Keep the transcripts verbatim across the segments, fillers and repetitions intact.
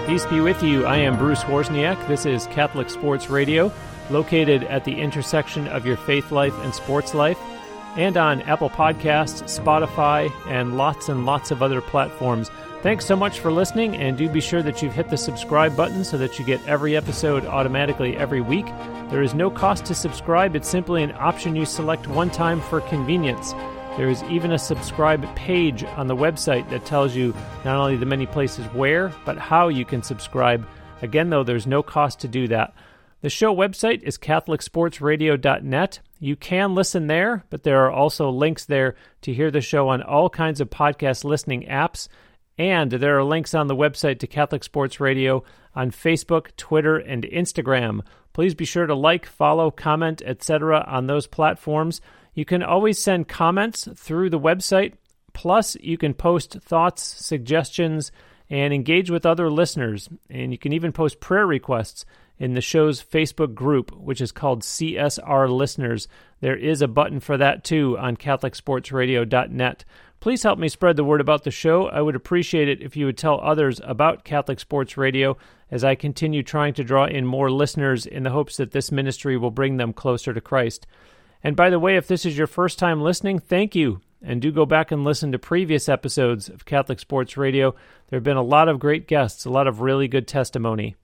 Peace be with you. I am Bruce Wozniak. This is Catholic Sports Radio, located at the intersection of your faith life and sports life, and on Apple Podcasts, Spotify, and lots and lots of other platforms. Thanks so much for listening, and do be sure that you've hit the subscribe button so that you get every episode automatically every week. There is no cost to subscribe. It's simply an option you select one time for convenience. There is even a subscribe page on the website that tells you not only the many places where, but how you can subscribe. Again, though, there's no cost to do that. The show website is catholic sports radio dot net. You can listen there, but there are also links there to hear the show on all kinds of podcast listening apps. And there are links on the website to Catholic Sports Radio on Facebook, Twitter, and Instagram. Please be sure to like, follow, comment, et cetera on those platforms. You can always send comments through the website. Plus, you can post thoughts, suggestions, and engage with other listeners. And you can even post prayer requests in the show's Facebook group, which is called C S R Listeners. There is a button for that, too, on catholic sports radio dot net. Please help me spread the word about the show. I would appreciate it if you would tell others about Catholic Sports Radio as I continue trying to draw in more listeners in the hopes that this ministry will bring them closer to Christ. And by the way, if this is your first time listening, thank you. And do go back and listen to previous episodes of Catholic Sports Radio. There have been a lot of great guests, a lot of really good testimony.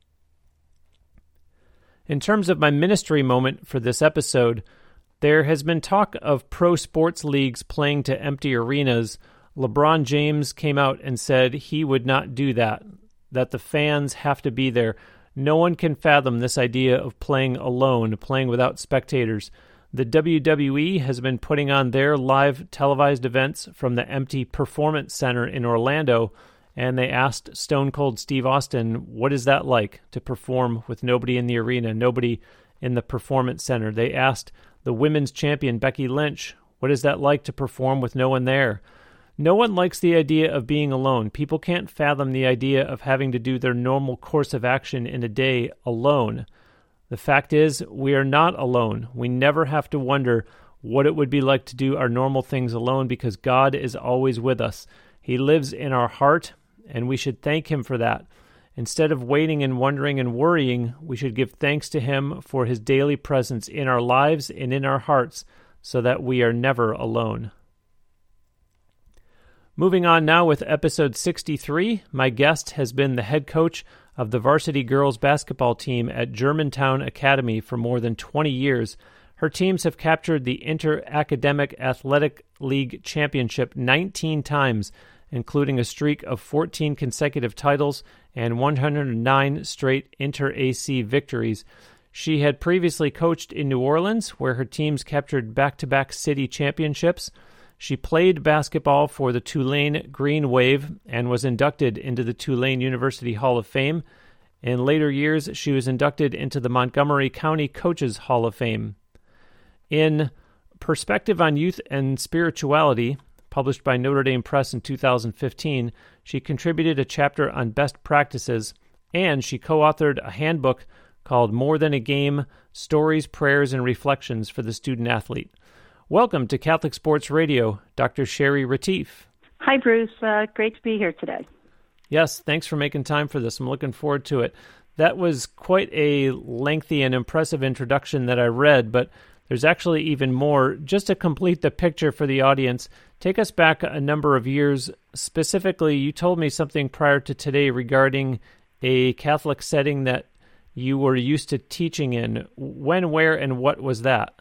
In terms of my ministry moment for this episode, there has been talk of pro sports leagues playing to empty arenas. LeBron James came out and said he would not do that, that the fans have to be there. No one can fathom this idea of playing alone, playing without spectators. The W W E has been putting on their live televised events from the empty Performance Center in Orlando, and they asked Stone Cold Steve Austin, what is that like to perform with nobody in the arena, nobody in the Performance Center? They asked the women's champion Becky Lynch, what is that like to perform with no one there? No one likes the idea of being alone. People can't fathom the idea of having to do their normal course of action in a day alone. The fact is, we are not alone. We never have to wonder what it would be like to do our normal things alone because God is always with us. He lives in our heart, and we should thank Him for that. Instead of waiting and wondering and worrying, we should give thanks to Him for His daily presence in our lives and in our hearts so that we are never alone. Moving on now with episode sixty-three, my guest has been the head coach of the varsity girls basketball team at Germantown Academy for more than twenty years. Her teams have captured the Inter-Academic Athletic League Championship nineteen times, including a streak of fourteen consecutive titles and one hundred nine straight Inter-A C victories. She had previously coached in New Orleans, where her teams captured back-to-back city championships. She played basketball for the Tulane Green Wave and was inducted into the Tulane University Hall of Fame. In later years, she was inducted into the Montgomery County Coaches Hall of Fame. In Perspective on Youth and Spirituality, published by Notre Dame Press in two thousand fifteen, she contributed a chapter on best practices, and she co-authored a handbook called More Than a Game, Stories, Prayers, and Reflections for the Student Athlete. Welcome to Catholic Sports Radio, Doctor Sherry Retief. Hi, Bruce. Uh, great to be here today. Yes, thanks for making time for this. I'm looking forward to it. That was quite a lengthy and impressive introduction that I read, but there's actually even more. Just to complete the picture for the audience, take us back a number of years. Specifically, you told me something prior to today regarding a Catholic setting that you were used to teaching in. When, where, and what was that?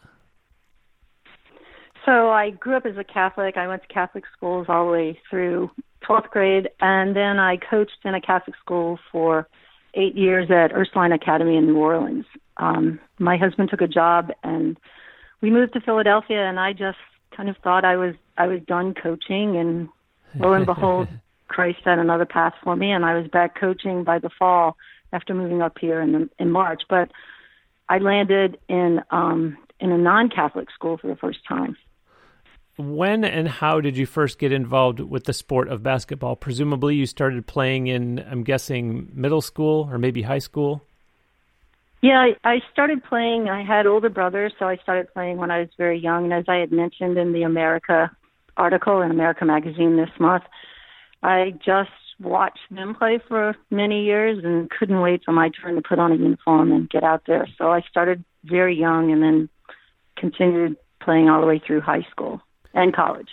So I grew up as a Catholic. I went to Catholic schools all the way through twelfth grade, and then I coached in a Catholic school for eight years at Ursuline Academy in New Orleans. Um, my husband took a job, and we moved to Philadelphia, and I just kind of thought I was I was done coaching, and lo and behold, Christ had another path for me, and I was back coaching by the fall after moving up here in the, in March. But I landed in um, in a non-Catholic school for the first time. When and how did you first get involved with the sport of basketball? Presumably you started playing in, I'm guessing, middle school or maybe high school? Yeah, I, I started playing. I had older brothers, so I started playing when I was very young. And as I had mentioned in the America article in America Magazine this month, I just watched them play for many years and couldn't wait for my turn to put on a uniform and get out there. So I started very young and then continued playing all the way through high school and college.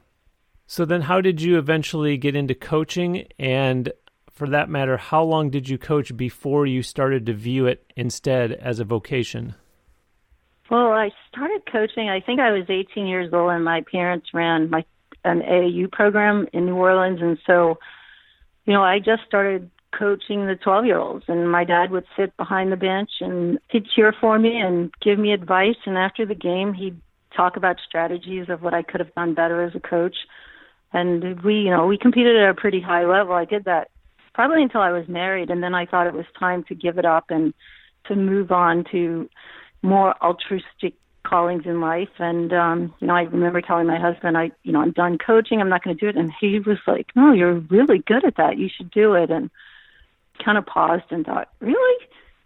So then how did you eventually get into coaching? And for that matter, how long did you coach before you started to view it instead as a vocation? Well, I started coaching, I think I was eighteen years old, and my parents ran my an A A U program in New Orleans. And so, you know, I just started coaching the twelve-year-olds, and my dad would sit behind the bench, and he'd cheer for me and give me advice. And after the game, he'd talk about strategies of what I could have done better as a coach. And we, you know, we competed at a pretty high level. I did that probably until I was married, and then I thought it was time to give it up and to move on to more altruistic callings in life. And, um, you know, I remember telling my husband, I, you know, I'm done coaching. I'm not going to do it. And he was like, no, you're really good at that. You should do it. And kind of paused and thought, really?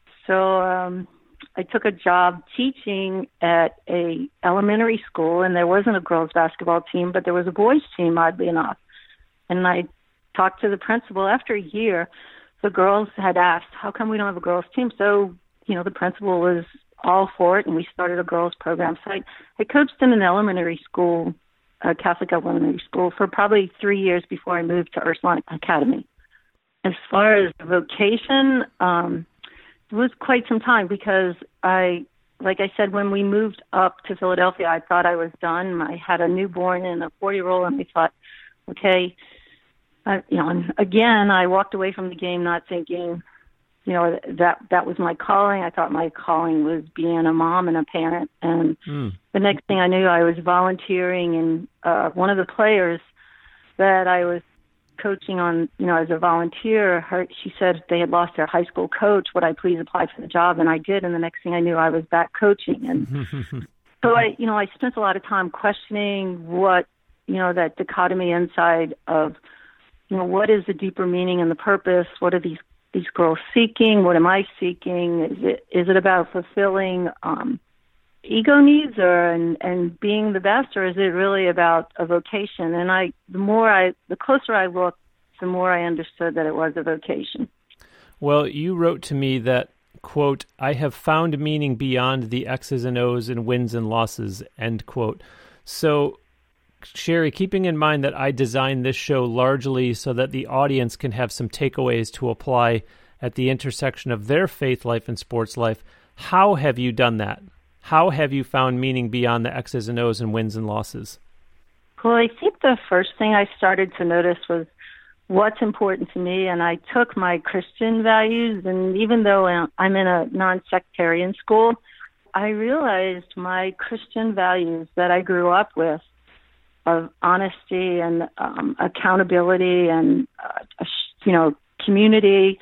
So um, I took a job teaching at a elementary school, and there wasn't a girls basketball team, but there was a boys team, oddly enough. And I talked to the principal after a year. The girls had asked, how come we don't have a girls team? So, you know, the principal was all for it, and we started a girls program. So I, I coached in an elementary school, a Catholic elementary school, for probably three years before I moved to Ursuline Academy. As far as vocation, um, it was quite some time because I, like I said, when we moved up to Philadelphia, I thought I was done. I had a newborn and a four-year-old, and I thought, okay, uh, you know, and again, I walked away from the game not thinking, you know, that that was my calling. I thought my calling was being a mom and a parent. And mm. the next thing I knew, I was volunteering, and uh, one of the players that I was coaching on, you know, as a volunteer, her, she said they had lost their high school coach. Would I please apply for the job? And I did. And the next thing I knew, I was back coaching. And so I, you know, I spent a lot of time questioning what, you know, that dichotomy inside of, you know, what is the deeper meaning and the purpose? What are these these girls seeking? What am I seeking? Is it is it about fulfilling um, ego needs or and, and being the best, or is it really about a vocation? And I, the more I, the closer I looked, the more I understood that it was a vocation. Well, you wrote to me that, quote, I have found meaning beyond the X's and O's and wins and losses, end quote. So, Sherry, keeping in mind that I designed this show largely so that the audience can have some takeaways to apply at the intersection of their faith life and sports life, how have you done that? How have you found meaning beyond the X's and O's and wins and losses? Well, I think the first thing I started to notice was what's important to me, and I took my Christian values, and even though I'm in a non-sectarian school, I realized my Christian values that I grew up with of honesty and um, accountability and, uh, you know, community,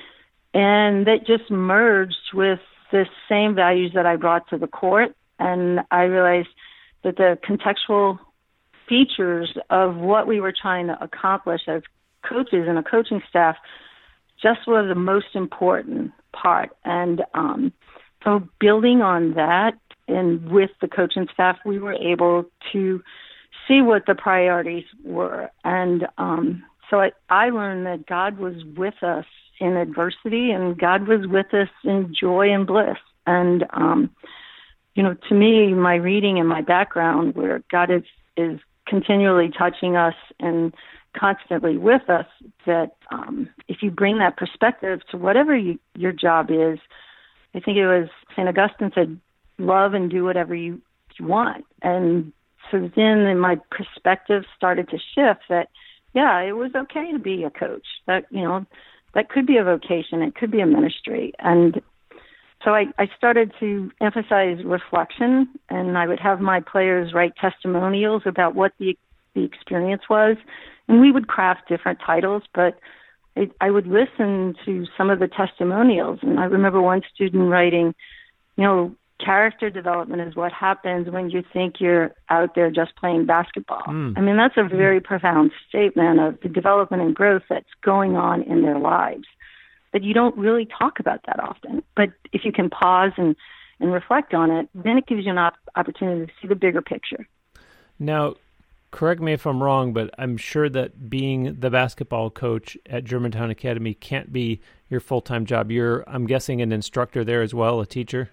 and that just merged with the same values that I brought to the court. And I realized that the contextual features of what we were trying to accomplish as coaches and a coaching staff just was the most important part. And um, so building on that and with the coaching staff, we were able to see what the priorities were. And um, so I, I learned that God was with us in adversity, and God was with us in joy and bliss. And, um, you know, to me, my reading and my background, where God is, is continually touching us and constantly with us, that um, if you bring that perspective to whatever you, your job is, I think it was Saint Augustine said, love and do whatever you, you want. And so then my perspective started to shift that, yeah, it was okay to be a coach. That, you know, that could be a vocation. It could be a ministry. And so I, I started to emphasize reflection, and I would have my players write testimonials about what the the experience was. And we would craft different titles, but it, I would listen to some of the testimonials. And I remember one student writing, you know, character development is what happens when you think you're out there just playing basketball. Mm. I mean, that's a very profound statement of the development and growth that's going on in their lives. But you don't really talk about that often. But if you can pause and, and reflect on it, then it gives you an op- opportunity to see the bigger picture. Now, correct me if I'm wrong, but I'm sure that being the basketball coach at Germantown Academy can't be your full-time job. You're, I'm guessing, an instructor there as well, a teacher?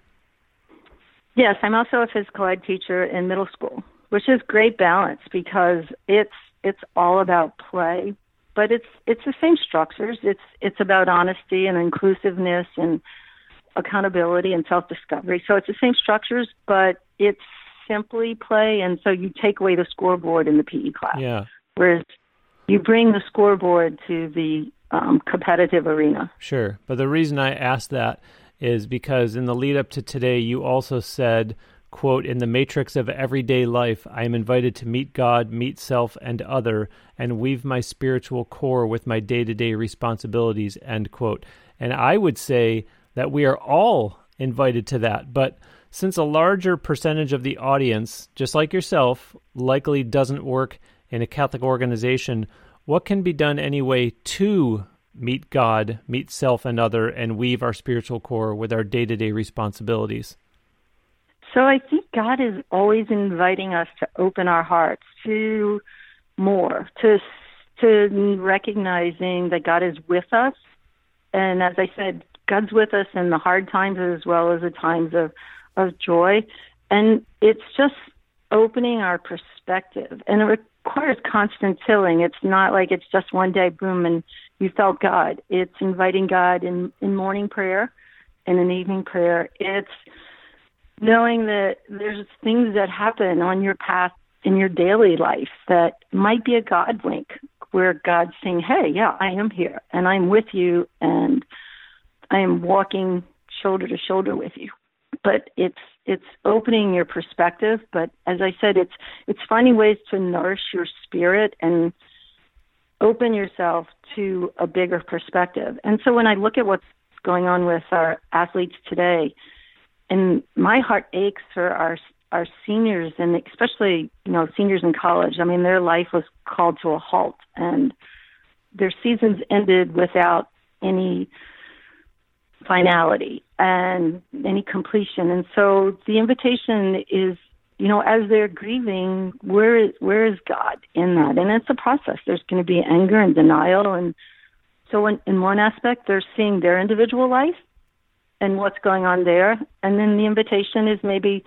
Yes, I'm also a physical ed teacher in middle school, which is great balance because it's it's all about play, but it's it's the same structures. It's it's about honesty and inclusiveness and accountability and self-discovery. So it's the same structures, but it's simply play, and so you take away the scoreboard in the P E class. Yeah. Whereas you bring the scoreboard to the um, competitive arena. Sure, but the reason I asked that is because in the lead up to today, you also said, quote, "In the matrix of everyday life, I am invited to meet God, meet self and other, and weave my spiritual core with my day-to-day responsibilities," end quote. And I would say that we are all invited to that, but since a larger percentage of the audience, just like yourself, likely doesn't work in a Catholic organization, what can be done anyway to meet God, meet self and other, and weave our spiritual core with our day-to-day responsibilities? So I think God is always inviting us to open our hearts to more, to to recognizing that God is with us. And as I said, God's with us in the hard times as well as the times of, of joy. And it's just opening our perspective. And it requires constant tilling. It's not like it's just one day, boom, and you felt God. It's inviting God in, in morning prayer and in evening prayer. It's knowing that there's things that happen on your path in your daily life that might be a God wink, where God's saying, hey, yeah, I am here, and I'm with you, and I am walking shoulder to shoulder with you. But it's it's opening your perspective. But as I said, it's it's finding ways to nourish your spirit and open yourself to a bigger perspective. And so when I look at what's going on with our athletes today, and my heart aches for our our seniors, and especially, you know, seniors in college. I mean, their life was called to a halt, and their seasons ended without any finality and any completion. And so the invitation is, you know, as they're grieving, where is where is God in that? And it's a process. There's going to be anger and denial. And so in, in one aspect, they're seeing their individual life and what's going on there. And then the invitation is maybe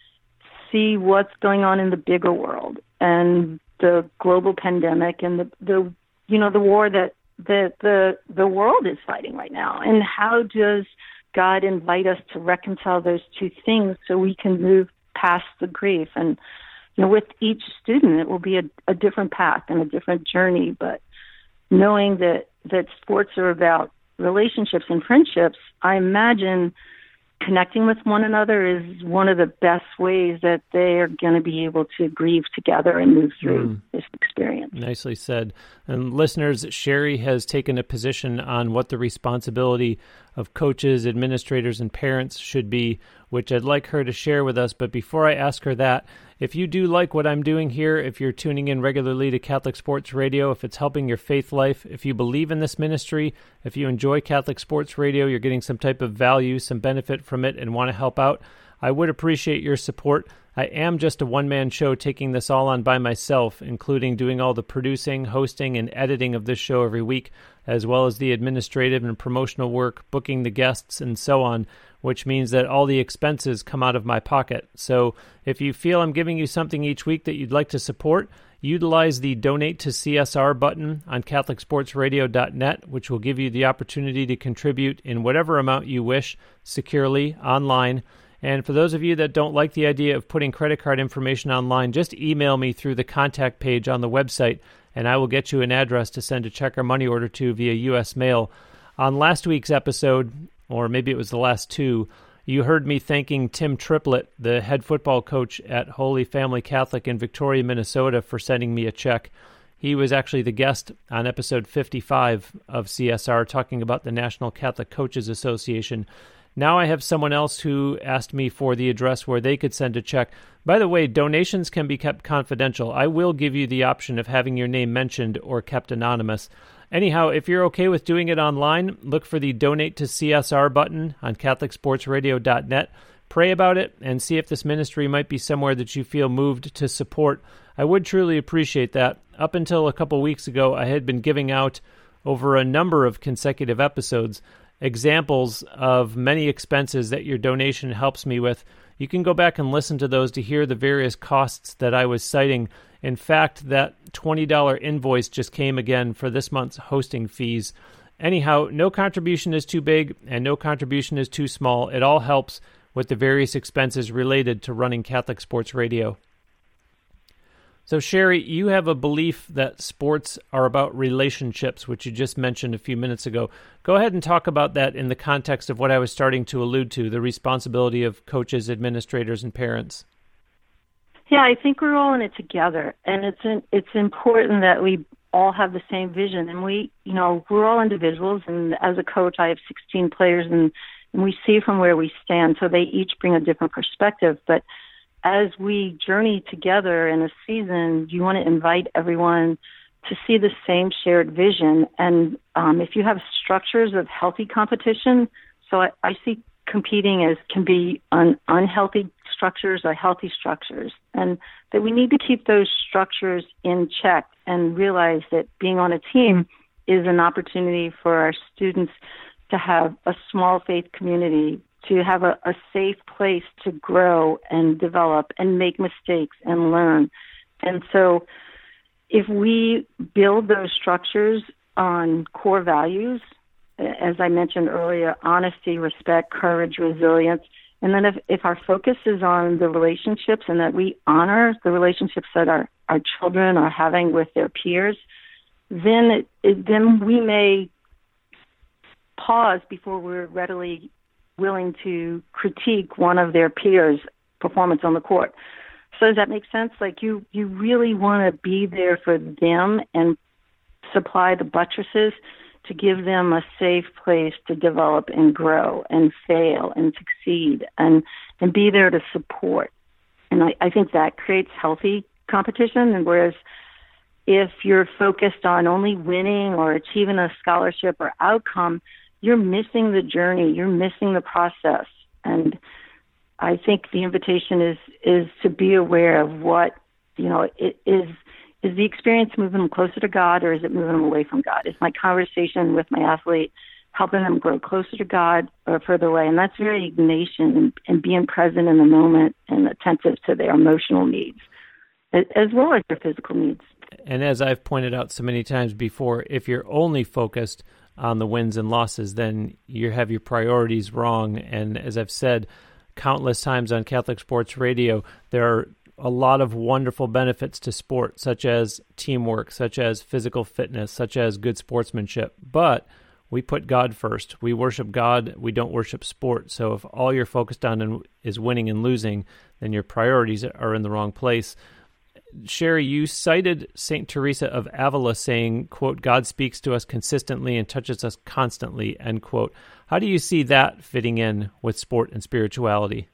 see what's going on in the bigger world and the global pandemic and the, the you know, the war that the, the, the world is fighting right now. And how does God invite us to reconcile those two things so we can move past the grief? And, you know, with each student, it will be a, a different path and a different journey. But knowing that, that sports are about relationships and friendships, I imagine connecting with one another is one of the best ways that they are going to be able to grieve together and move through mm. this experience. Nicely said. And listeners, Sherry has taken a position on what the responsibility of coaches, administrators, and parents should be, which I'd like her to share with us. But before I ask her that, if you do like what I'm doing here, if you're tuning in regularly to Catholic Sports Radio, if it's helping your faith life, if you believe in this ministry, if you enjoy Catholic Sports Radio, you're getting some type of value, some benefit from it, and want to help out, I would appreciate your support. I am just a one-man show taking this all on by myself, including doing all the producing, hosting, and editing of this show every week, as well as the administrative and promotional work, booking the guests, and so on, which means that all the expenses come out of my pocket. So if you feel I'm giving you something each week that you'd like to support, utilize the Donate to C S R button on Catholic Sports Radio dot net, which will give you the opportunity to contribute in whatever amount you wish, securely, online. And for those of you that don't like the idea of putting credit card information online, just email me through the contact page on the website, and I will get you an address to send a check or money order to via U S mail. On last week's episode, or maybe it was the last two, you heard me thanking Tim Triplett, the head football coach at Holy Family Catholic in Victoria, Minnesota, for sending me a check. He was actually the guest on episode fifty-five of C S R, talking about the National Catholic Coaches Association. Now I have someone else who asked me for the address where they could send a check. By the way, donations can be kept confidential. I will give you the option of having your name mentioned or kept anonymous. Anyhow, if you're okay with doing it online, look for the Donate to C S R button on Catholic Sports Radio dot net. Pray about it and see if this ministry might be somewhere that you feel moved to support. I would truly appreciate that. Up until a couple weeks ago, I had been giving out over a number of consecutive episodes examples of many expenses that your donation helps me with. You can go back and listen to those to hear the various costs that I was citing. In fact, that twenty dollars invoice just came again for this month's hosting fees. Anyhow, no contribution is too big and no contribution is too small. It all helps with the various expenses related to running Catholic Sports Radio. So, Sherry, you have a belief that sports are about relationships, which you just mentioned a few minutes ago. Go ahead and talk about that in the context of what I was starting to allude to, the responsibility of coaches, administrators, and parents. Yeah, I think we're all in it together, and it's in, it's important that we all have the same vision. And we, you know, we're all individuals, and as a coach, I have sixteen players, and, and we see from where we stand, so they each bring a different perspective. But as we journey together in a season, you want to invite everyone to see the same shared vision. And um, if you have structures of healthy competition, so I, I see competing as can be un, unhealthy structures or healthy structures, and that we need to keep those structures in check and realize that being on a team is an opportunity for our students to have a small faith community, to have a, a safe place to grow and develop and make mistakes and learn. And so if we build those structures on core values, as I mentioned earlier, honesty, respect, courage, resilience, and then if, if our focus is on the relationships and that we honor the relationships that our, our children are having with their peers, then it, it, then we may pause before we're readily willing to critique one of their peers' performance on the court. So does that make sense? Like you, you really want to be there for them and supply the buttresses to give them a safe place to develop and grow and fail and succeed and, and be there to support. And I, I think that creates healthy competition. And whereas if you're focused on only winning or achieving a scholarship or outcome, you're missing the journey, you're missing the process. And I think the invitation is is to be aware of what, you know, it is is the experience moving them closer to God, or is it moving them away from God? Is my conversation with my athlete helping them grow closer to God or further away? And that's very Ignatian, and, and being present in the moment and attentive to their emotional needs, as well as their physical needs. And as I've pointed out so many times before, if you're only focused on the wins and losses, then you have your priorities wrong. And as I've said countless times on Catholic Sports Radio, there are a lot of wonderful benefits to sport, such as teamwork, such as physical fitness, such as good sportsmanship. But we put God first. We worship God. We don't worship sport. So if all you're focused on is winning and losing, then your priorities are in the wrong place. Sherry, you cited Saint Teresa of Avila saying, quote, God speaks to us consistently and touches us constantly, end quote. How do you see that fitting in with sport and spirituality?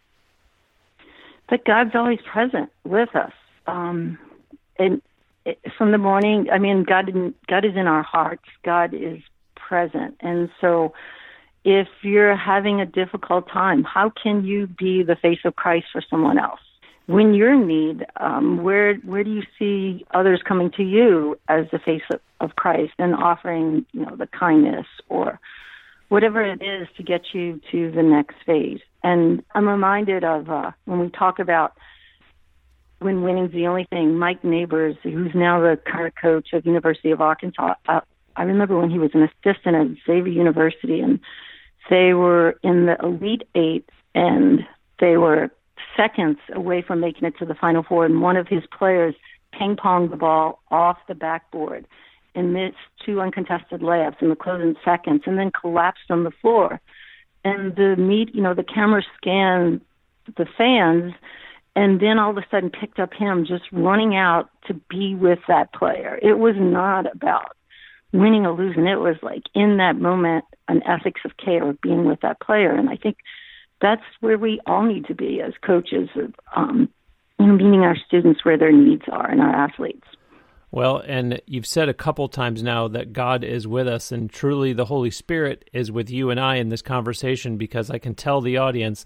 That God's always present with us. Um, and it, from the morning, I mean, God, God is in our hearts. God is present. And so if you're having a difficult time, how can you be the face of Christ for someone else? When you're in need, um, where where do you see others coming to you as the face of, of Christ and offering, you know, the kindness or whatever it is to get you to the next phase? And I'm reminded of uh, when we talk about when winning's the only thing, Mike Neighbors, who's now the current coach of University of Arkansas. Uh, I remember when he was an assistant at Xavier University, and they were in the Elite Eight, and they were seconds away from making it to the Final Four, and one of his players ping-ponged the ball off the backboard and missed two uncontested layups in the closing seconds and then collapsed on the floor. And the meet, you know, the camera scanned the fans and then all of a sudden picked up him just running out to be with that player. It was not about winning or losing. It was like in that moment, an ethics of care of being with that player. And I think that's where we all need to be as coaches, of, um, you know, meeting our students where their needs are and our athletes. Well, and you've said a couple times now that God is with us, and truly the Holy Spirit is with you and I in this conversation, because I can tell the audience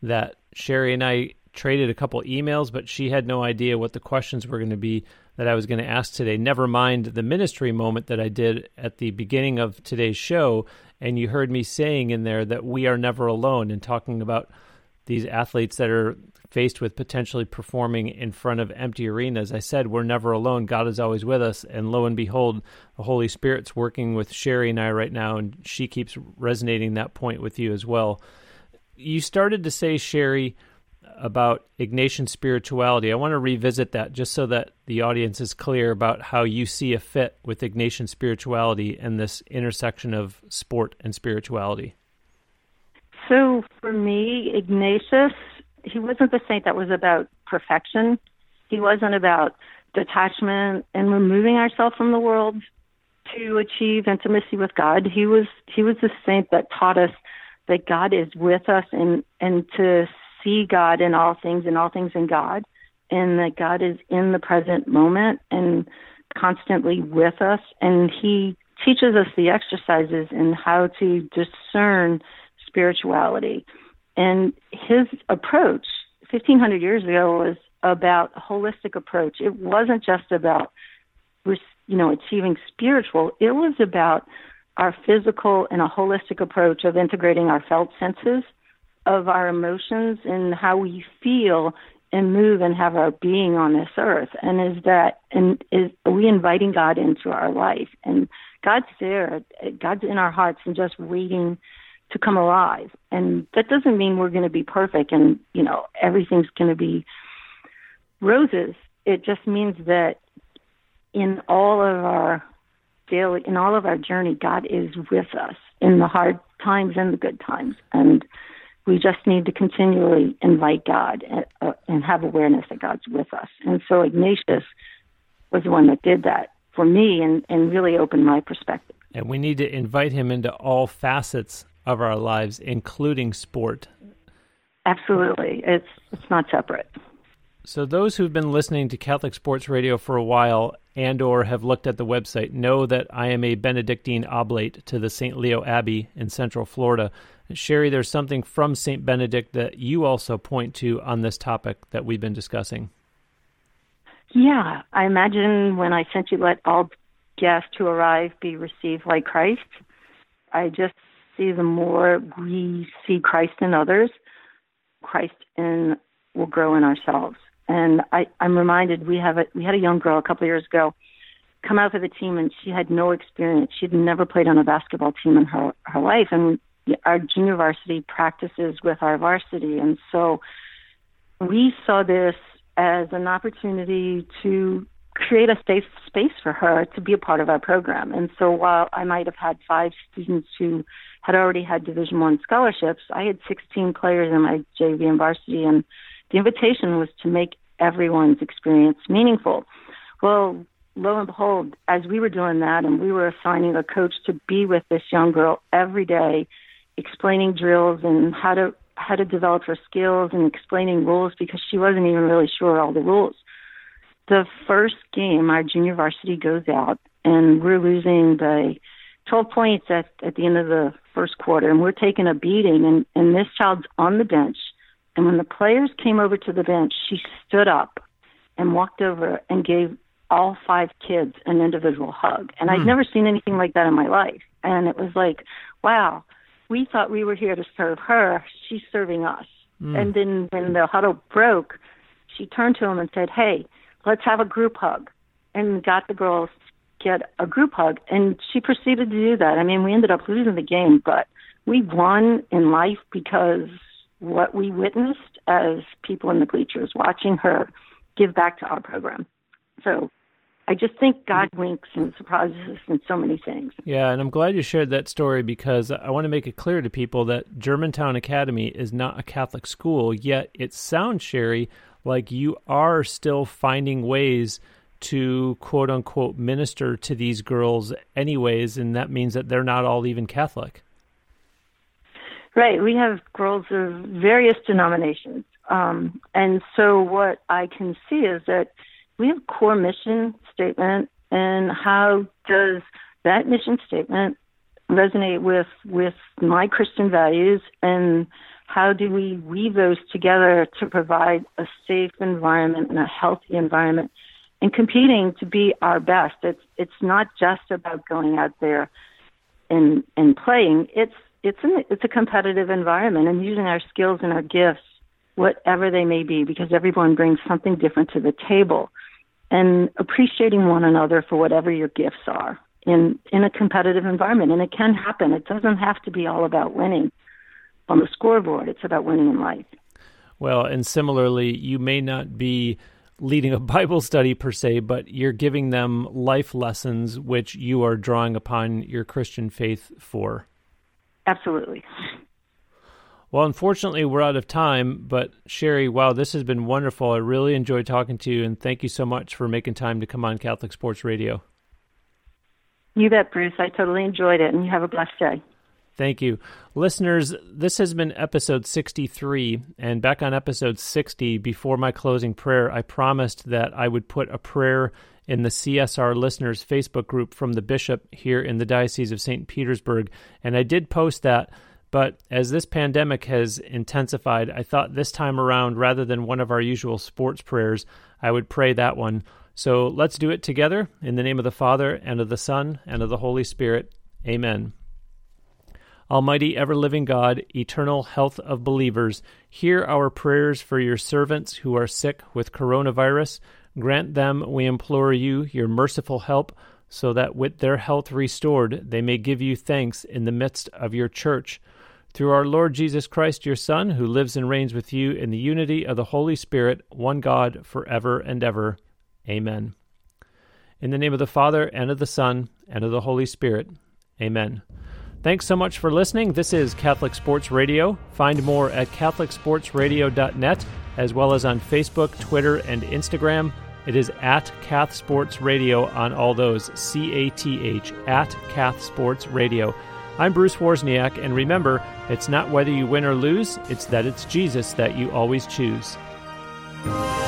that Sherry and I traded a couple emails, but she had no idea what the questions were going to be that I was going to ask today. Never mind the ministry moment that I did at the beginning of today's show. And you heard me saying in there that we are never alone, and talking about these athletes that are faced with potentially performing in front of empty arenas. I said, we're never alone. God is always with us. And lo and behold, the Holy Spirit's working with Sherry and I right now, and she keeps resonating that point with you as well. You started to say, Sherry, about Ignatian spirituality. I want to revisit that just so that the audience is clear about how you see a fit with Ignatian spirituality and this intersection of sport and spirituality. So for me, Ignatius, he wasn't the saint that was about perfection. He wasn't about detachment and removing ourselves from the world to achieve intimacy with God. He was he was the saint that taught us that God is with us, and, and to see God in all things and all things in God, and that God is in the present moment and constantly with us. And he teaches us the exercises in how to discern spirituality. And his approach fifteen hundred years ago was about a holistic approach. It wasn't just about, you know, achieving spiritual. It was about our physical and a holistic approach of integrating our felt senses, of our emotions, and how we feel and move and have our being on this earth. And is that, and is are we inviting God into our life? And God's there, God's in our hearts and just waiting to come alive. And that doesn't mean we're going to be perfect and, you know, everything's going to be roses. It just means that in all of our daily, in all of our journey, God is with us in the hard times and the good times. And we just need to continually invite God and, uh, and have awareness that God's with us. And so Ignatius was the one that did that for me and, and really opened my perspective. And we need to invite him into all facets of our lives, including sport. Absolutely. It's it's not separate. So those who've been listening to Catholic Sports Radio for a while and or have looked at the website know that I am a Benedictine oblate to the Saint Leo Abbey in Central Florida. Sherry, there's something from Saint Benedict that you also point to on this topic that we've been discussing. Yeah, I imagine when I sent you, let all guests who arrive be received like Christ, I just see the more we see Christ in others, Christ in will grow in ourselves. And I, I'm reminded we have a we had a young girl a couple of years ago come out for the team, and she had no experience. She'd never played on a basketball team in her her life, and our junior varsity practices with our varsity, and so we saw this as an opportunity to create a safe space for her to be a part of our program. And so while I might have had five students who had already had Division One scholarships, I had sixteen players in my J V and varsity, and the invitation was to make everyone's experience meaningful. Well, lo and behold, as we were doing that, and we were assigning a coach to be with this young girl every day, explaining drills and how to how to develop her skills and explaining rules, because she wasn't even really sure all the rules. The first game, our junior varsity goes out, and we're losing by twelve points at, at the end of the first quarter, and we're taking a beating, and, and this child's on the bench. And when the players came over to the bench, she stood up and walked over and gave all five kids an individual hug. And mm. I'd never seen anything like that in my life. And it was like, wow, we thought we were here to serve her. She's serving us. Mm. And then when the huddle broke, she turned to him and said, hey, let's have a group hug, and got the girls to get a group hug. And she proceeded to do that. I mean, we ended up losing the game, but we won in life because what we witnessed as people in the bleachers watching her give back to our program. So I just think God winks and surprises us in so many things. Yeah, and I'm glad you shared that story, because I want to make it clear to people that Germantown Academy is not a Catholic school, yet it sounds, Sherry, like you are still finding ways to, quote-unquote, minister to these girls anyways, and that means that they're not all even Catholic. Right. We have girls of various denominations. Um, and so what I can see is that we have a core mission statement, and how does that mission statement resonate with, with my Christian values, and how do we weave those together to provide a safe environment and a healthy environment and competing to be our best? It's it's not just about going out there and and playing. It's it's an, it's a competitive environment and using our skills and our gifts, whatever they may be, because everyone brings something different to the table, and appreciating one another for whatever your gifts are in in a competitive environment. And it can happen. It doesn't have to be all about winning on the scoreboard. It's about winning in life. Well, and similarly, you may not be leading a Bible study per se, but you're giving them life lessons which you are drawing upon your Christian faith for. Absolutely. Well, unfortunately, we're out of time, but Sherry, wow, this has been wonderful. I really enjoyed talking to you, and thank you so much for making time to come on Catholic Sports Radio. You bet, Bruce. I totally enjoyed it, and you have a blessed day. Thank you. Listeners, this has been episode sixty-three, and back on episode sixty, before my closing prayer, I promised that I would put a prayer in the C S R Listeners Facebook group from the bishop here in the Diocese of Saint Petersburg, and I did post that, but as this pandemic has intensified, I thought this time around, rather than one of our usual sports prayers, I would pray that one. So let's do it together, in the name of the Father, and of the Son, and of the Holy Spirit. Amen. Almighty, ever-living God, eternal health of believers, hear our prayers for your servants who are sick with coronavirus. Grant them, we implore you, your merciful help, so that with their health restored, they may give you thanks in the midst of your church. Through our Lord Jesus Christ, your Son, who lives and reigns with you in the unity of the Holy Spirit, one God, forever and ever. Amen. In the name of the Father, and of the Son, and of the Holy Spirit. Amen. Thanks so much for listening. This is Catholic Sports Radio. Find more at catholic sports radio dot net, as well as on Facebook, Twitter, and Instagram. It is at Cath Sports Radio on all those, C A T H, at Cath Sports Radio. I'm Bruce Wozniak, and remember, it's not whether you win or lose, it's that it's Jesus that you always choose.